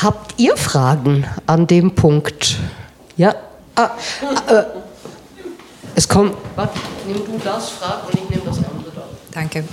Habt ihr Fragen an dem Punkt? Ja? Es kommt. Warte, nimm du das, frag und ich nehme das andere da. Danke.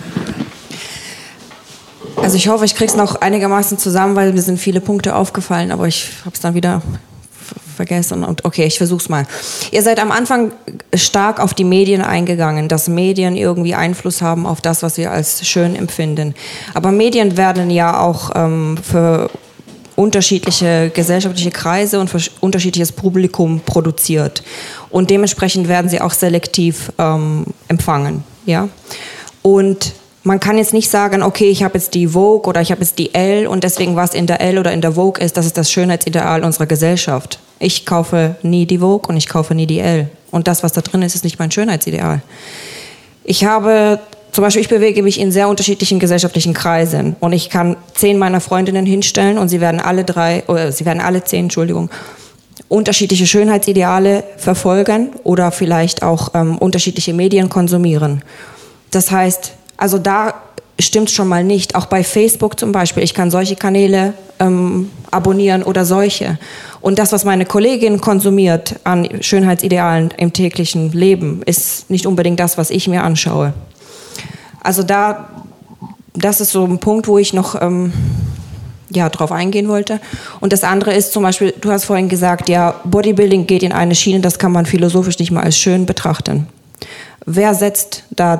Also ich hoffe, ich kriege es noch einigermaßen zusammen, weil mir sind viele Punkte aufgefallen, aber ich habe es dann wieder vergessen. Und okay, ich versuche es mal. Ihr seid am Anfang stark auf die Medien eingegangen, dass Medien irgendwie Einfluss haben auf das, was wir als schön empfinden. Aber Medien werden ja auch für unterschiedliche gesellschaftliche Kreise und für unterschiedliches Publikum produziert. Und dementsprechend werden sie auch selektiv empfangen. Ja? Und man kann jetzt nicht sagen, okay, ich habe jetzt die Vogue oder ich habe jetzt die Elle und deswegen, was in der Elle oder in der Vogue ist, das ist das Schönheitsideal unserer Gesellschaft. Ich kaufe nie die Vogue und ich kaufe nie die Elle. Und das, was da drin ist, ist nicht mein Schönheitsideal. Zum Beispiel, ich bewege mich in sehr unterschiedlichen gesellschaftlichen Kreisen und ich kann 10 meiner Freundinnen hinstellen und sie werden alle 10, unterschiedliche Schönheitsideale verfolgen oder vielleicht auch unterschiedliche Medien konsumieren. Das heißt, also da stimmt schon mal nicht. Auch bei Facebook zum Beispiel. Ich kann solche Kanäle abonnieren oder solche. Und das, was meine Kollegin konsumiert an Schönheitsidealen im täglichen Leben, ist nicht unbedingt das, was ich mir anschaue. Also das ist so ein Punkt, wo ich noch drauf eingehen wollte. Und das andere ist zum Beispiel, du hast vorhin gesagt, ja, Bodybuilding geht in eine Schiene, das kann man philosophisch nicht mal als schön betrachten. Wer setzt da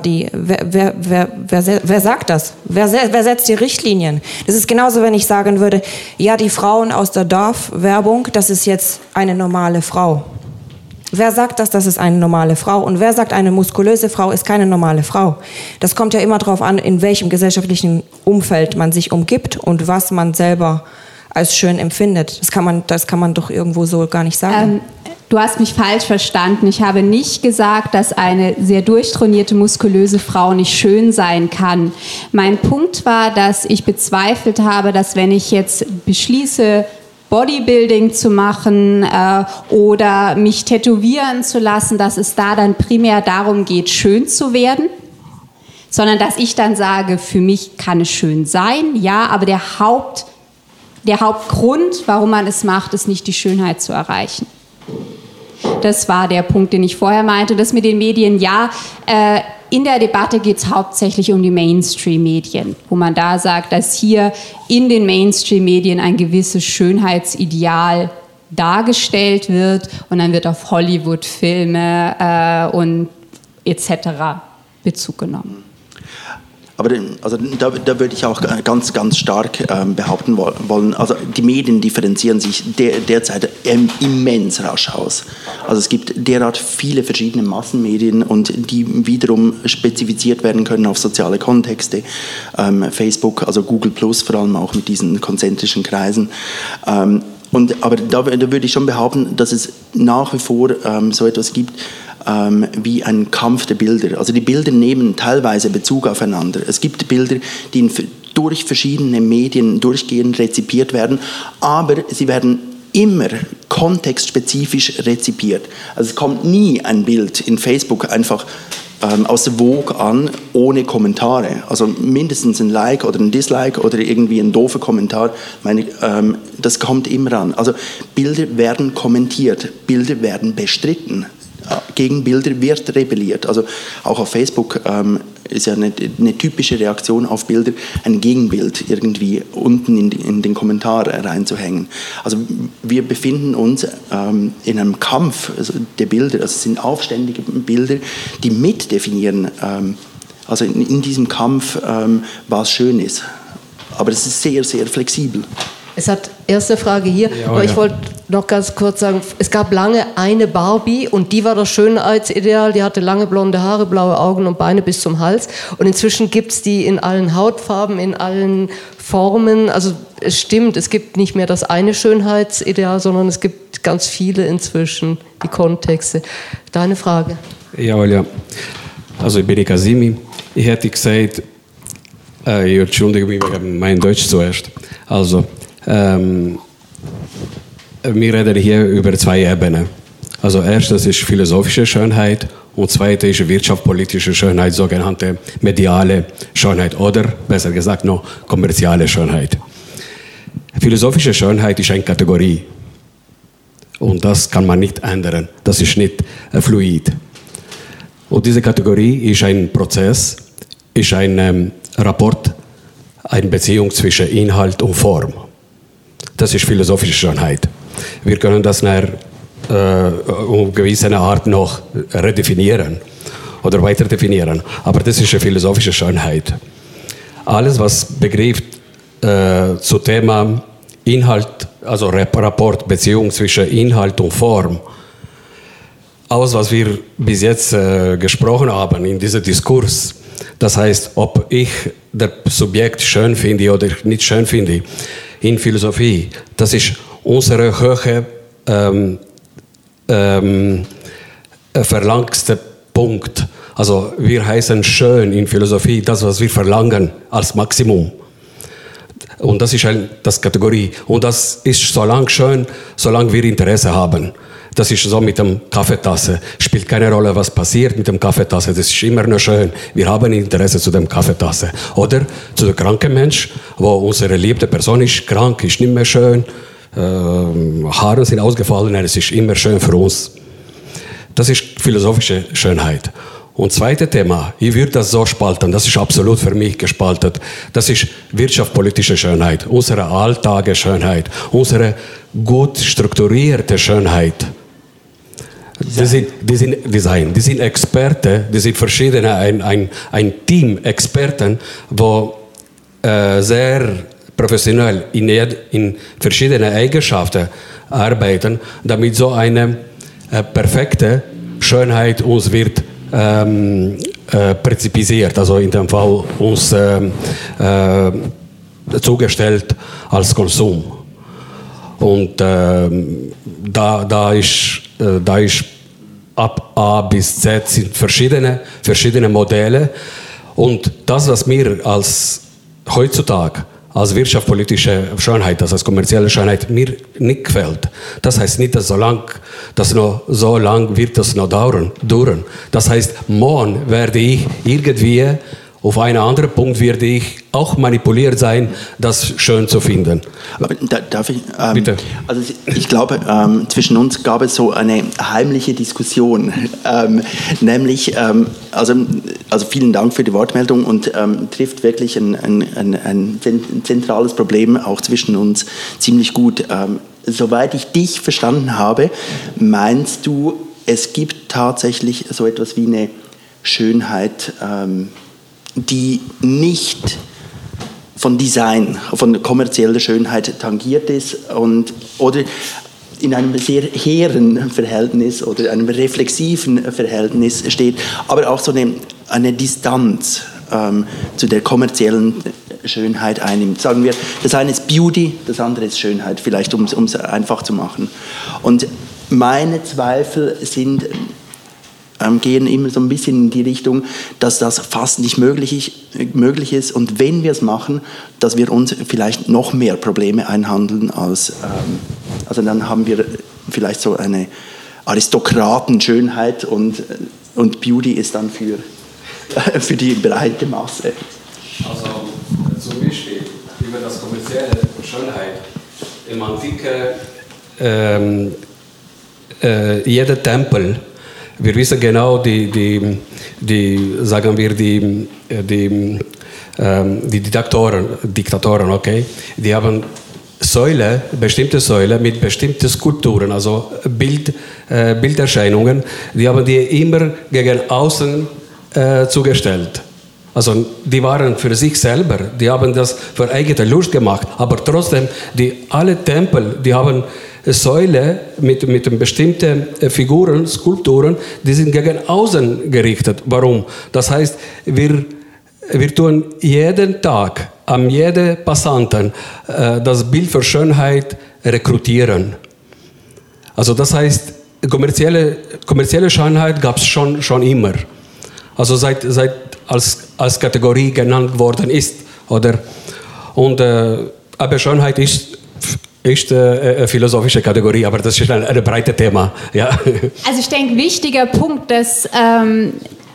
wer sagt das? Wer setzt die Richtlinien? Das ist genauso, wenn ich sagen würde, ja, die Frauen aus der Dorfwerbung, das ist jetzt eine normale Frau. Wer sagt das ist eine normale Frau? Und wer sagt, eine muskulöse Frau ist keine normale Frau? Das kommt ja immer darauf an, in welchem gesellschaftlichen Umfeld man sich umgibt und was man selber als schön empfindet. Das kann man doch irgendwo so gar nicht sagen. Du hast mich falsch verstanden. Ich habe nicht gesagt, dass eine sehr durchtrainierte, muskulöse Frau nicht schön sein kann. Mein Punkt war, dass ich bezweifelt habe, dass wenn ich jetzt beschließe, Bodybuilding zu machen oder mich tätowieren zu lassen, dass es da dann primär darum geht, schön zu werden, sondern dass ich dann sage, für mich kann es schön sein, ja, aber der Hauptgrund, warum man es macht, ist nicht die Schönheit zu erreichen. Das war der Punkt, den ich vorher meinte. Das mit den Medien, ja, in der Debatte geht es hauptsächlich um die Mainstream-Medien, wo man da sagt, dass hier in den Mainstream-Medien ein gewisses Schönheitsideal dargestellt wird und dann wird auf Hollywood-Filme und etc. Bezug genommen. Aber da würde ich auch ganz, ganz stark behaupten wollen, also die Medien differenzieren sich derzeit immens rasch aus. Also es gibt derart viele verschiedene Massenmedien und die wiederum spezifiziert werden können auf soziale Kontexte. Facebook, also Google Plus, vor allem auch mit diesen konzentrischen Kreisen. Aber da würde ich schon behaupten, dass es nach wie vor so etwas gibt, wie ein Kampf der Bilder. Also die Bilder nehmen teilweise Bezug aufeinander. Es gibt Bilder, die durch verschiedene Medien durchgehend rezipiert werden, aber sie werden immer kontextspezifisch rezipiert. Also es kommt nie ein Bild in Facebook einfach aus der Vogue an, ohne Kommentare. Also mindestens ein Like oder ein Dislike oder irgendwie ein doofer Kommentar. Das kommt immer an. Also Bilder werden kommentiert, Bilder werden bestritten. Gegen Bilder wird rebelliert. Also auch auf Facebook ist ja eine typische Reaktion auf Bilder, ein Gegenbild irgendwie unten in den Kommentar reinzuhängen. Also wir befinden uns in einem Kampf der Bilder. Also es sind aufständige Bilder, die mitdefinieren, also in diesem Kampf, was schön ist. Aber es ist sehr, sehr flexibel. Es hat erste Frage hier, aber ich wollte noch ganz kurz sagen, es gab lange eine Barbie und die war das Schönheitsideal, die hatte lange blonde Haare, blaue Augen und Beine bis zum Hals und inzwischen gibt es die in allen Hautfarben, in allen Formen, also es stimmt, es gibt nicht mehr das eine Schönheitsideal, sondern es gibt ganz viele inzwischen, die Kontexte. Deine Frage? Ja, olha, also ich bin Kazimi, ich hätte gesagt, ich entschuldige mich wegen mein Deutsch zuerst, also wir reden hier über 2 Ebenen. Also erstens ist philosophische Schönheit und zweitens ist wirtschaftspolitische Schönheit, sogenannte mediale Schönheit oder besser gesagt noch kommerzielle Schönheit. Philosophische Schönheit ist eine Kategorie. Und das kann man nicht ändern. Das ist nicht fluid. Und diese Kategorie ist ein Prozess, ist ein Rapport, eine Beziehung zwischen Inhalt und Form. Das ist philosophische Schönheit. Wir können das nach gewisser Art noch redefinieren oder weiter definieren. Aber das ist eine philosophische Schönheit. Alles, was betrifft zum Thema Inhalt, also Rapport, Beziehung zwischen Inhalt und Form, alles, was wir bis jetzt gesprochen haben in diesem Diskurs, das heißt, ob ich das Subjekt schön finde oder nicht schön finde, in Philosophie, das ist unsere höhere verlangste Punkt. Also wir heißen schön in Philosophie das, was wir verlangen als Maximum. Und das ist das Kategorie. Und das ist so lange schön, solange wir Interesse haben. Das ist so mit dem Kaffeetasse. Spielt keine Rolle, was passiert mit dem Kaffeetasse. Das ist immer nur schön. Wir haben Interesse zu dem Kaffeetasse. Oder zu dem kranken Mensch, wo unsere liebte Person ist krank, ist nicht mehr schön. Haare sind ausgefallen, es ist immer schön für uns. Das ist philosophische Schönheit. Und zweites Thema, ich würde das so spalten, das ist absolut für mich gespalten. Das ist wirtschaftspolitische Schönheit, unsere Alltagsschönheit, unsere gut strukturierte Schönheit. Die sind Experten, die sind verschiedene, ein Team Experten, wo sehr professionell in verschiedenen Eigenschaften arbeiten, damit so eine perfekte Schönheit uns wird präzipiert, also in dem Fall uns zugestellt als Konsum. Und da ist ab A bis Z sind verschiedene Modelle. Und das, was mir heutzutage als wirtschaftspolitische Schönheit, also als kommerzielle Schönheit, mir nicht gefällt. Das heißt nicht, dass noch so lang wird das noch dauern. Das heißt, morgen werde ich irgendwie auf einen anderen Punkt werde ich auch manipuliert sein, das schön zu finden. Aber darf ich? Bitte. Also ich glaube, zwischen uns gab es so eine heimliche Diskussion, nämlich, also vielen Dank für die Wortmeldung und trifft wirklich ein zentrales Problem auch zwischen uns ziemlich gut. Soweit ich dich verstanden habe, meinst du, es gibt tatsächlich so etwas wie eine Schönheit, die nicht von Design, von kommerzieller Schönheit tangiert ist oder in einem sehr hehren Verhältnis oder einem reflexiven Verhältnis steht, aber auch so eine Distanz zu der kommerziellen Schönheit einnimmt. Sagen wir, das eine ist Beauty, das andere ist Schönheit, vielleicht um es einfach zu machen. Und meine Zweifel gehen immer so ein bisschen in die Richtung, dass das fast nicht möglich ist und wenn wir es machen, dass wir uns vielleicht noch mehr Probleme einhandeln also dann haben wir vielleicht so eine Aristokratenschönheit und Beauty ist dann für die breite Masse. Also zum Beispiel über das kommerzielle Schönheit im Antike jeder Tempel. Wir wissen genau, die Diktatoren, okay? Die haben bestimmte Säulen mit bestimmten Skulpturen, also Bilderscheinungen, die haben die immer gegen außen zugestellt. Also die waren für sich selber, die haben das für eigene Lust gemacht, aber trotzdem, alle Tempel, die haben Säule mit bestimmten Figuren, Skulpturen, die sind gegen außen gerichtet. Warum? Das heißt, wir tun jeden Tag an jeden Passanten das Bild für Schönheit rekrutieren. Also das heißt, kommerzielle Schönheit gab es schon immer. Also seit als Kategorie genannt worden ist, oder? Und aber Schönheit ist eine philosophische Kategorie, aber das ist ein breites Thema. Ja. Also ich denke, wichtiger Punkt, dass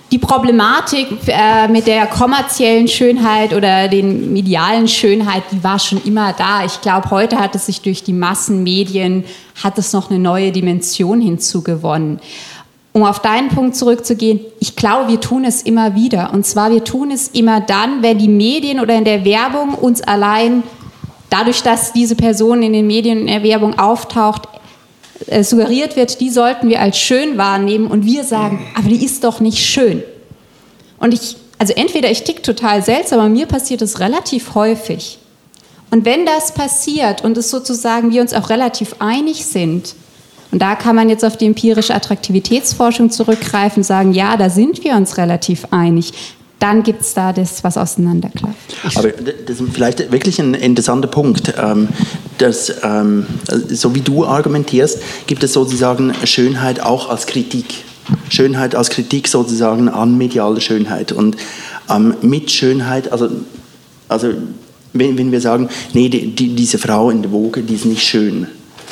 Die Problematik mit der kommerziellen Schönheit oder den medialen Schönheit, die war schon immer da. Ich glaube, heute hat es sich durch die Massenmedien, hat es noch eine neue Dimension hinzugewonnen. Um auf deinen Punkt zurückzugehen, ich glaube, wir tun es immer wieder. Und zwar, wir tun es immer dann, wenn die Medien oder in der Werbung uns allein, dadurch, dass diese Person in den Medien in der Werbung auftaucht, suggeriert wird, die sollten wir als schön wahrnehmen und wir sagen, aber die ist doch nicht schön. Und also entweder ich tick total seltsam, aber mir passiert es relativ häufig. Und wenn das passiert und es sozusagen wir uns auch relativ einig sind, und da kann man jetzt auf die empirische Attraktivitätsforschung zurückgreifen und sagen, ja, da sind wir uns relativ einig, dann gibt es da das, was auseinanderklafft. Aber das ist vielleicht wirklich ein interessanter Punkt. Dass, so wie du argumentierst, gibt es sozusagen Schönheit auch als Kritik. Schönheit als Kritik sozusagen an medialer Schönheit. Und mit Schönheit, also wenn wir sagen, nee, diese Frau in der Vogue, die ist nicht schön,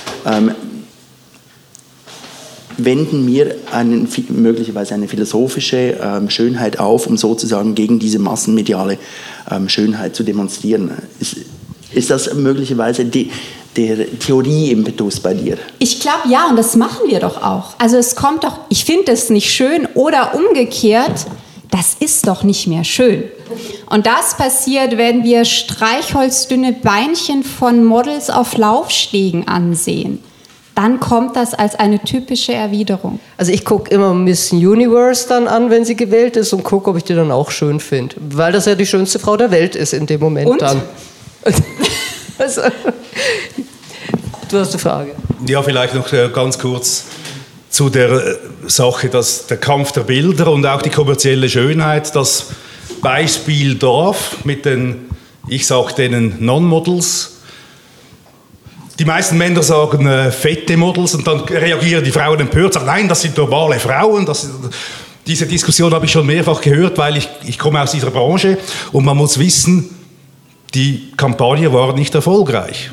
wenden wir möglicherweise eine philosophische Schönheit auf, um sozusagen gegen diese massenmediale Schönheit zu demonstrieren. Ist das möglicherweise der Theorie-Impetus bei dir? Ich glaube, ja, und das machen wir doch auch. Also es kommt doch, ich finde es nicht schön oder umgekehrt, das ist doch nicht mehr schön. Und das passiert, wenn wir streichholzdünne Beinchen von Models auf Laufstegen ansehen. Dann kommt das als eine typische Erwiderung. Also ich gucke immer Miss Universe dann an, wenn sie gewählt ist und gucke, ob ich die dann auch schön finde. Weil das ja die schönste Frau der Welt ist in dem Moment und? Dann. Also, du hast eine Frage. Ja, vielleicht noch ganz kurz zu der Sache, dass der Kampf der Bilder und auch die kommerzielle Schönheit, das Beispiel Dorf mit den, ich sage denen Non-Models. Die meisten Männer sagen fette Models und dann reagieren die Frauen empört und sagen, nein, das sind normale Frauen. Diese Diskussion habe ich schon mehrfach gehört, weil ich komme aus dieser Branche und man muss wissen, die Kampagne war nicht erfolgreich.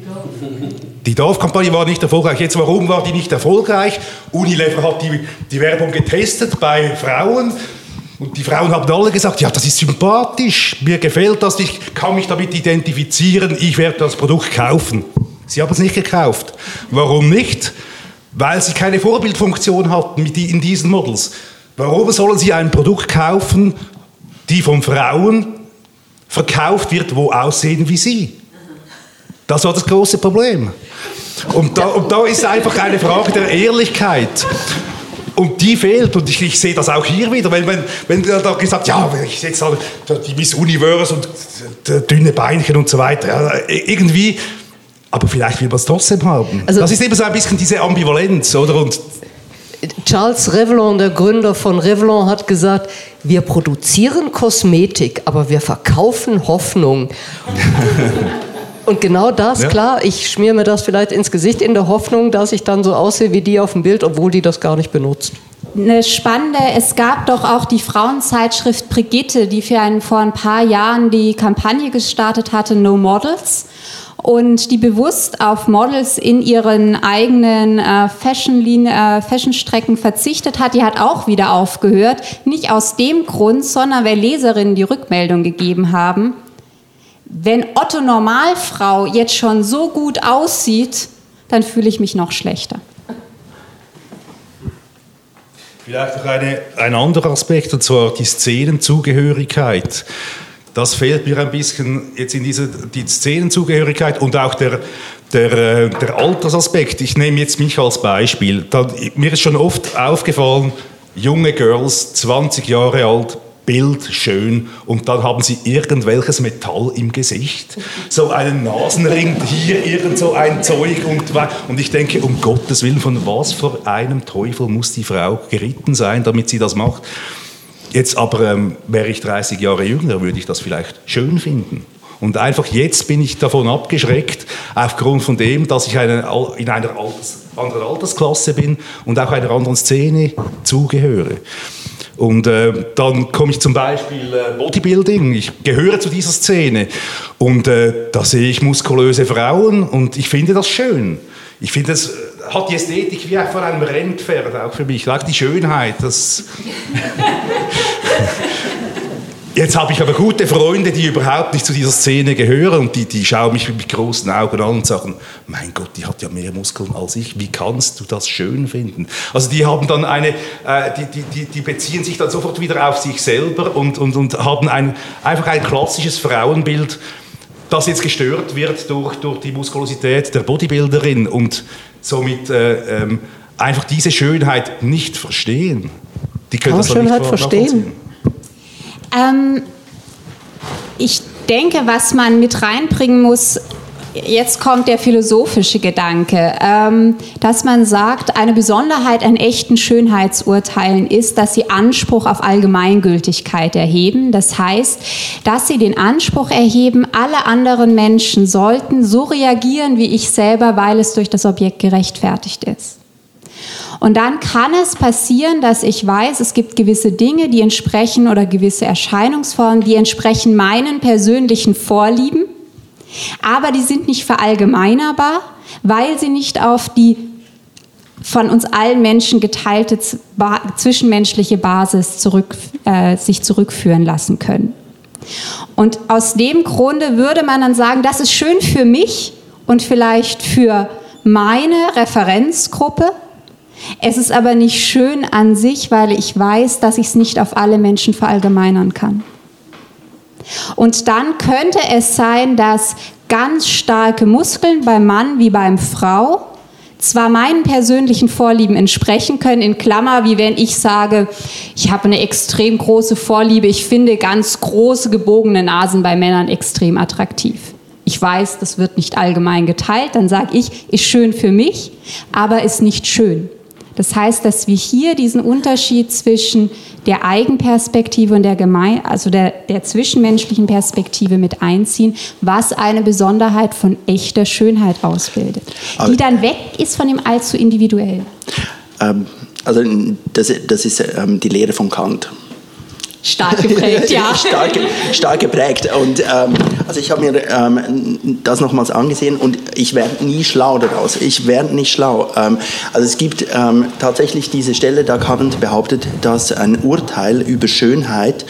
Die Dorfkampagne war nicht erfolgreich. Jetzt, warum war die nicht erfolgreich? Unilever hat die Werbung getestet bei Frauen und die Frauen haben alle gesagt, ja, das ist sympathisch, mir gefällt das, ich kann mich damit identifizieren, ich werde das Produkt kaufen. Sie haben es nicht gekauft. Warum nicht? Weil sie keine Vorbildfunktion hatten in diesen Models. Warum sollen sie ein Produkt kaufen, die von Frauen verkauft wird, wo aussehen wie sie? Das war das große Problem. Und da ist einfach eine Frage der Ehrlichkeit. Und die fehlt. Und ich sehe das auch hier wieder. Wenn da gesagt, ja, ich sehe jetzt die Miss Universe und dünne Beinchen und so weiter. Ja, irgendwie... Aber vielleicht will man es trotzdem haben. Also, das ist eben so ein bisschen diese Ambivalenz, oder? Und Charles Revlon, der Gründer von Revlon, hat gesagt, wir produzieren Kosmetik, aber wir verkaufen Hoffnung. Und genau das, ja. Klar, ich schmier mir das vielleicht ins Gesicht in der Hoffnung, dass ich dann so aussehe wie die auf dem Bild, obwohl die das gar nicht benutzt. Eine spannende, es gab doch auch die Frauenzeitschrift Brigitte, die vor ein paar Jahren die Kampagne gestartet hatte, No Models. Und die bewusst auf Models in ihren eigenen Fashion-Strecken verzichtet hat, die hat auch wieder aufgehört. Nicht aus dem Grund, sondern weil Leserinnen die Rückmeldung gegeben haben, wenn Otto Normalfrau jetzt schon so gut aussieht, dann fühle ich mich noch schlechter. Vielleicht noch ein anderer Aspekt, und zwar die Szenenzugehörigkeit. Das fehlt mir ein bisschen jetzt in die Szenenzugehörigkeit und auch der Altersaspekt. Ich nehme jetzt mich als Beispiel. Mir ist schon oft aufgefallen, junge Girls, 20 Jahre alt, Bild schön und dann haben sie irgendwelches Metall im Gesicht. So einen Nasenring, hier irgend so ein Zeug und ich denke, um Gottes Willen, von was für einem Teufel muss die Frau geritten sein, damit sie das macht? Jetzt aber wäre ich 30 Jahre jünger, würde ich das vielleicht schön finden. Und einfach jetzt bin ich davon abgeschreckt, aufgrund von dem, dass ich in einer anderen Altersklasse bin und auch einer anderen Szene zugehöre. Und dann komme ich zum Beispiel Bodybuilding. Ich gehöre zu dieser Szene. Und da sehe ich muskulöse Frauen und ich finde das schön. Ich finde, es hat die Ästhetik wie von einem Rennpferd, auch für mich. Auch die Schönheit. Jetzt habe ich aber gute Freunde, die überhaupt nicht zu dieser Szene gehören und die schauen mich mit großen Augen an und sagen, mein Gott, die hat ja mehr Muskeln als ich, wie kannst du das schön finden? Also die haben dann die beziehen sich dann sofort wieder auf sich selber und haben einfach ein klassisches Frauenbild, das jetzt gestört wird durch die Muskulosität der Bodybuilderin und somit einfach diese Schönheit nicht verstehen. Die können das Schönheit nicht verstehen. Ich denke, was man mit reinbringen muss, jetzt kommt der philosophische Gedanke, dass man sagt, eine Besonderheit an echten Schönheitsurteilen ist, dass sie Anspruch auf Allgemeingültigkeit erheben. Das heißt, dass sie den Anspruch erheben, alle anderen Menschen sollten so reagieren wie ich selber, weil es durch das Objekt gerechtfertigt ist. Und dann kann es passieren, dass ich weiß, es gibt gewisse Dinge, die entsprechen oder gewisse Erscheinungsformen, die entsprechen meinen persönlichen Vorlieben, aber die sind nicht verallgemeinerbar, weil sie nicht auf die von uns allen Menschen geteilte zwischenmenschliche Basis sich zurückführen lassen können. Und aus dem Grunde würde man dann sagen, das ist schön für mich und vielleicht für meine Referenzgruppe. Es ist aber nicht schön an sich, weil ich weiß, dass ich es nicht auf alle Menschen verallgemeinern kann. Und dann könnte es sein, dass ganz starke Muskeln beim Mann wie beim Frau zwar meinen persönlichen Vorlieben entsprechen können, in Klammer, wie wenn ich sage, ich habe eine extrem große Vorliebe, ich finde ganz große gebogene Nasen bei Männern extrem attraktiv. Ich weiß, das wird nicht allgemein geteilt, dann sage ich, ist schön für mich, aber ist nicht schön. Das heißt, dass wir hier diesen Unterschied zwischen der Eigenperspektive und der zwischenmenschlichen Perspektive mit einziehen, was eine Besonderheit von echter Schönheit ausbildet, die dann weg ist von dem allzu individuell. Also das ist die Lehre von Kant. Stark geprägt, ja. Stark geprägt. Und also ich habe mir das nochmals angesehen und ich werde nie schlau daraus. Ich werde nicht schlau. Also es gibt tatsächlich diese Stelle, da Kant behauptet, dass ein Urteil über Schönheit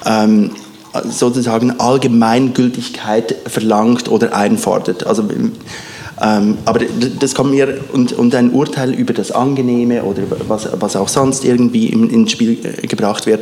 sozusagen Allgemeingültigkeit verlangt oder einfordert. Also aber das kommt mir, und ein Urteil über das Angenehme oder was auch sonst irgendwie ins Spiel gebracht wird,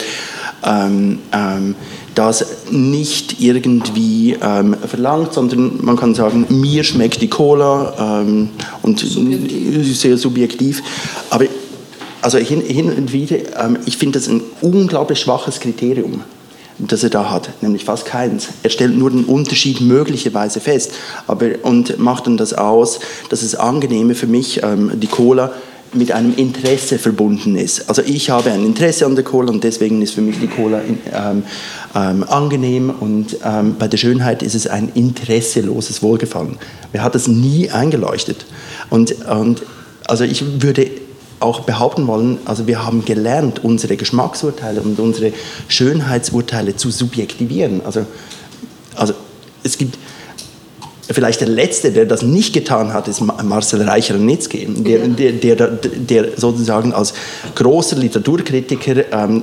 das nicht irgendwie verlangt, sondern man kann sagen, mir schmeckt die Cola und sehr subjektiv. Aber also hin und wieder, ich finde das ein unglaublich schwaches Kriterium, das er da hat, nämlich fast keins. Er stellt nur den Unterschied möglicherweise fest und macht dann das aus, dass es angenehmer für mich, die Cola, mit einem Interesse verbunden ist. Also ich habe ein Interesse an der Cola und deswegen ist für mich die Cola angenehm und bei der Schönheit ist es ein interesseloses Wohlgefallen. Mir hat das nie eingeleuchtet. Und also ich würde auch behaupten wollen, also wir haben gelernt, unsere Geschmacksurteile und unsere Schönheitsurteile zu subjektivieren. Also es gibt vielleicht der Letzte, der das nicht getan hat, ist Marcel Reich-Ranitzky, der sozusagen als großer Literaturkritiker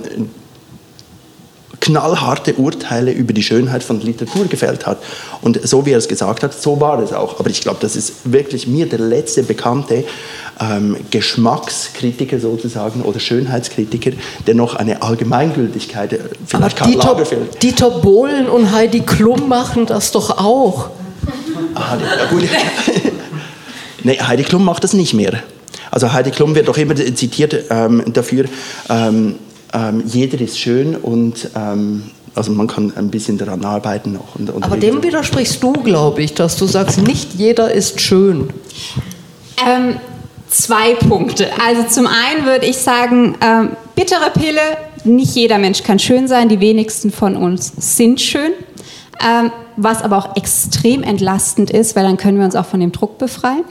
knallharte Urteile über die Schönheit von Literatur gefällt hat. Und so wie er es gesagt hat, so war es auch. Aber ich glaube, das ist wirklich mir der letzte bekannte Geschmackskritiker sozusagen oder Schönheitskritiker, der noch eine Allgemeingültigkeit, vielleicht Karl Lagerfeld. Dieter Bohlen und Heidi Klum machen das doch auch. Ah, ja, gut. Nee, Heidi Klum macht das nicht mehr. Also Heidi Klum wird doch immer zitiert dafür, jeder ist schön und also man kann ein bisschen daran arbeiten noch. Aber dem widersprichst du, glaube ich, dass du sagst, nicht jeder ist schön. 2 Punkte. Also zum einen würde ich sagen, bittere Pille, nicht jeder Mensch kann schön sein, die wenigsten von uns sind schön. Was aber auch extrem entlastend ist, weil dann können wir uns auch von dem Druck befreien.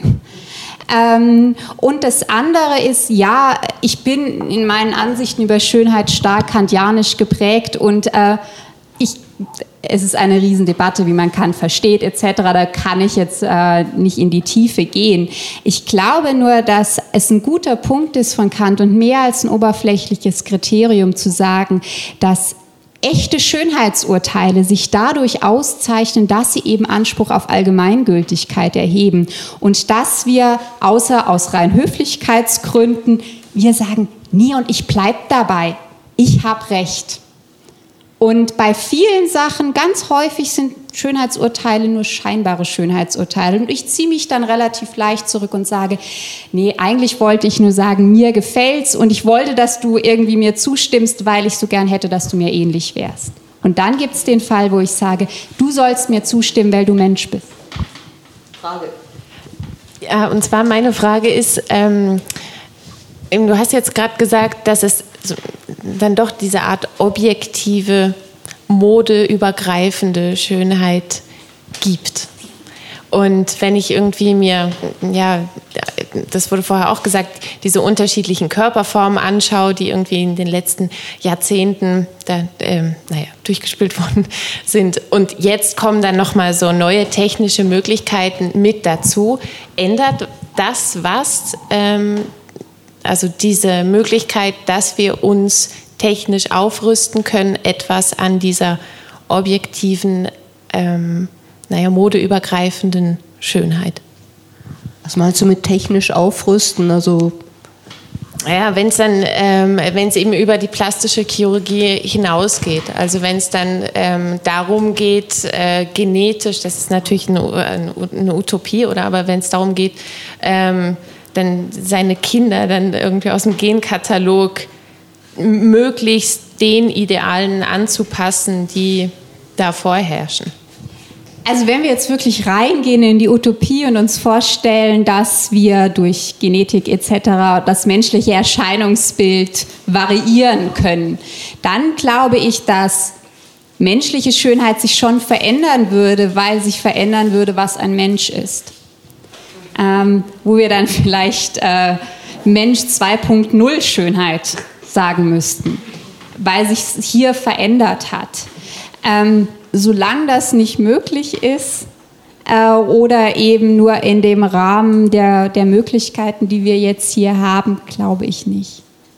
Und das andere ist, ja, ich bin in meinen Ansichten über Schönheit stark kantianisch geprägt und es ist eine Riesendebatte, wie man Kant versteht etc. Da kann ich jetzt nicht in die Tiefe gehen. Ich glaube nur, dass es ein guter Punkt ist von Kant und mehr als ein oberflächliches Kriterium zu sagen, dass echte Schönheitsurteile sich dadurch auszeichnen, dass sie eben Anspruch auf Allgemeingültigkeit erheben und dass wir außer aus rein Höflichkeitsgründen, wir sagen, nie und ich bleib dabei, ich habe Recht. Und bei vielen Sachen, ganz häufig sind Schönheitsurteile nur scheinbare Schönheitsurteile. Und ich ziehe mich dann relativ leicht zurück und sage, nee, eigentlich wollte ich nur sagen, mir gefällt's und ich wollte, dass du irgendwie mir zustimmst, weil ich so gern hätte, dass du mir ähnlich wärst. Und dann gibt es den Fall, wo ich sage, du sollst mir zustimmen, weil du Mensch bist. Frage. Ja, und zwar meine Frage ist, du hast jetzt gerade gesagt, dass es dann doch diese Art objektive, modeübergreifende Schönheit gibt. Und wenn ich irgendwie mir, ja, das wurde vorher auch gesagt, diese unterschiedlichen Körperformen anschaue, die irgendwie in den letzten Jahrzehnten durchgespielt worden sind. Und jetzt kommen dann nochmal so neue technische Möglichkeiten mit dazu. Ändert das was? Also diese Möglichkeit, dass wir uns technisch aufrüsten können, etwas an dieser objektiven, modeübergreifenden Schönheit. Was meinst du mit technisch aufrüsten? Also ja, wenn es eben über die plastische Chirurgie hinausgeht, also wenn es dann darum geht, genetisch, das ist natürlich eine Utopie, aber wenn es darum geht, dann seine Kinder dann irgendwie aus dem Genkatalog möglichst den Idealen anzupassen, die da vorherrschen. Also wenn wir jetzt wirklich reingehen in die Utopie und uns vorstellen, dass wir durch Genetik etc. das menschliche Erscheinungsbild variieren können, dann glaube ich, dass menschliche Schönheit sich schon verändern würde, weil sich verändern würde, was ein Mensch ist. Wo wir dann vielleicht Mensch 2.0 Schönheit sagen müssten, weil sich hier verändert hat. Solange das nicht möglich ist oder eben nur in dem Rahmen der Möglichkeiten, die wir jetzt hier haben, glaube ich nicht.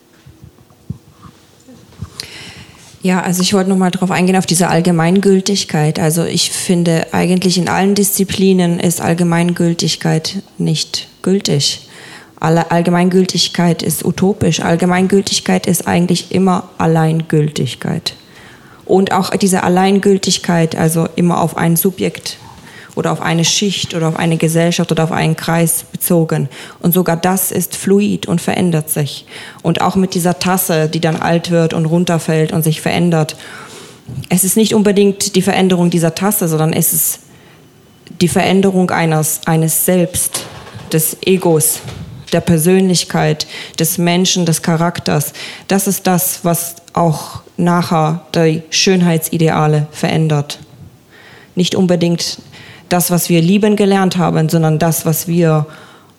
Ja, also ich wollte noch mal darauf eingehen, auf diese Allgemeingültigkeit. Also ich finde, eigentlich in allen Disziplinen ist Allgemeingültigkeit nicht gültig. Allgemeingültigkeit ist utopisch. Allgemeingültigkeit ist eigentlich immer Alleingültigkeit. Und auch diese Alleingültigkeit, also immer auf ein Subjekt oder auf eine Schicht oder auf eine Gesellschaft oder auf einen Kreis bezogen. Und sogar das ist fluid und verändert sich. Und auch mit dieser Tasse, die dann alt wird und runterfällt und sich verändert. Es ist nicht unbedingt die Veränderung dieser Tasse, sondern es ist die Veränderung eines Selbst, des Egos, der Persönlichkeit, des Menschen, des Charakters. Das ist das, was auch nachher die Schönheitsideale verändert. Nicht unbedingt das, was wir lieben gelernt haben, sondern das, was wir,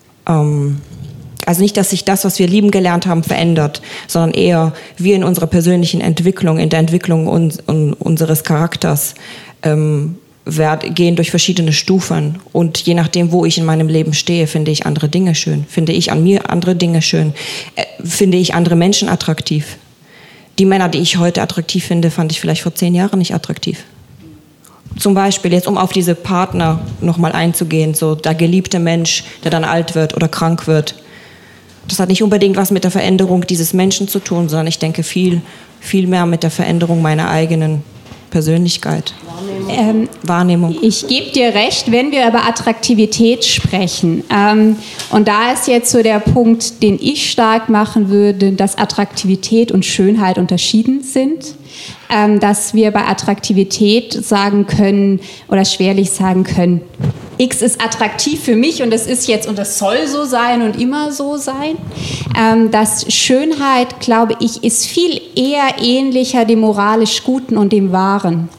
also nicht, dass sich das, was wir lieben gelernt haben, verändert, sondern eher wir in unserer persönlichen Entwicklung, in der Entwicklung unseres Charakters, gehen durch verschiedene Stufen. Und je nachdem, wo ich in meinem Leben stehe, finde ich andere Dinge schön. Finde ich an mir andere Dinge schön. Finde ich andere Menschen attraktiv. Die Männer, die ich heute attraktiv finde, fand ich vielleicht vor 10 Jahren nicht attraktiv. Zum Beispiel, jetzt um auf diese Partner nochmal einzugehen, so der geliebte Mensch, der dann alt wird oder krank wird. Das hat nicht unbedingt was mit der Veränderung dieses Menschen zu tun, sondern ich denke viel mehr mit der Veränderung meiner eigenen Persönlichkeit. Wahrnehmung. Ich gebe dir recht, wenn wir über Attraktivität sprechen. Und da ist jetzt so der Punkt, den ich stark machen würde, dass Attraktivität und Schönheit unterschieden sind. Dass wir bei Attraktivität sagen können oder schwerlich sagen können, X ist attraktiv für mich und das ist jetzt und das soll so sein und immer so sein. Dass Schönheit, glaube ich, ist viel eher ähnlicher dem moralisch Guten und dem Wahren.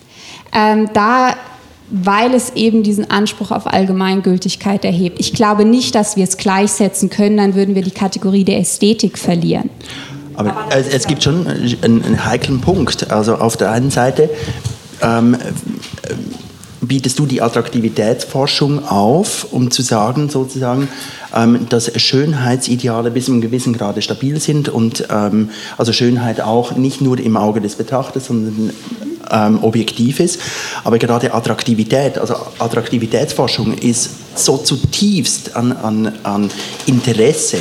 Weil es eben diesen Anspruch auf Allgemeingültigkeit erhebt. Ich glaube nicht, dass wir es gleichsetzen können, dann würden wir die Kategorie der Ästhetik verlieren. Aber es gibt schon einen heiklen Punkt. Also auf der einen Seite bietest du die Attraktivitätsforschung auf, um zu sagen, sozusagen, dass Schönheitsideale bis zu einem gewissen Grade stabil sind und also Schönheit auch nicht nur im Auge des Betrachters, sondern objektiv ist. Aber gerade Attraktivität, also Attraktivitätsforschung ist so zutiefst an Interesse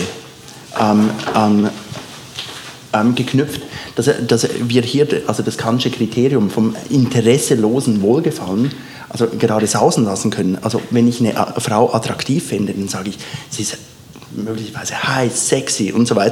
geknüpft, dass wir hier, also das Kantsche Kriterium vom interesselosen Wohlgefallen, also gerade sausen lassen können. Also wenn ich eine Frau attraktiv finde, dann sage ich, sie ist möglicherweise heiß, sexy und so weiter.